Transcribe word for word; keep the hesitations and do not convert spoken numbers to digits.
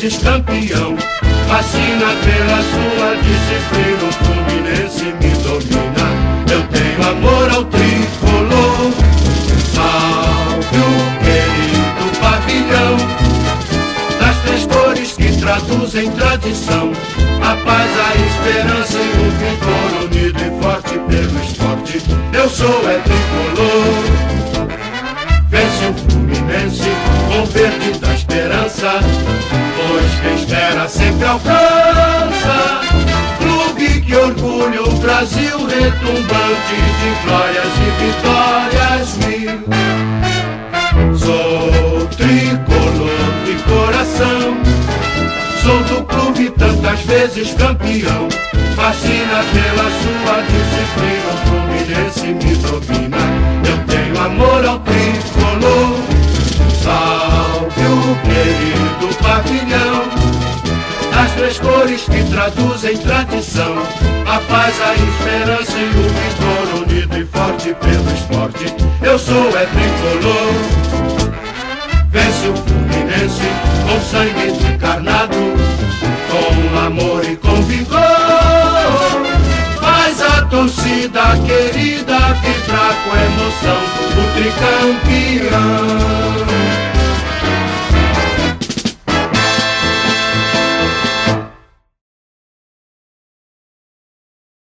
vezes campeão. Fascina pela sua disciplina, o Fluminense me domina. Eu tenho amor ao tricolor. Salve o querido pavilhão das três cores que traduzem tradição. A paz, a esperança e o vigor, unido e forte pelo esporte. Eu sou é tricolor. Vence o Fluminense com verde da esperança, pois quem espera sempre alcança. Clube que orgulha o Brasil, retumbante de glórias e vitórias mil. Sou tricolor de coração, sou do clube tantas vezes campeão. Fascina pela sua disciplina, o Fluminense me domina. Eu tenho amor ao tricolor. Salve o querido pavilhão das três cores que traduzem tradição. A paz, a esperança e o vigor, unido e forte pelo esporte. Eu sou é tricolor. Vence o Fluminense com sangue encarnado, com amor e com vigor. Faz a torcida querida vibrar com emoção, o tricampeão.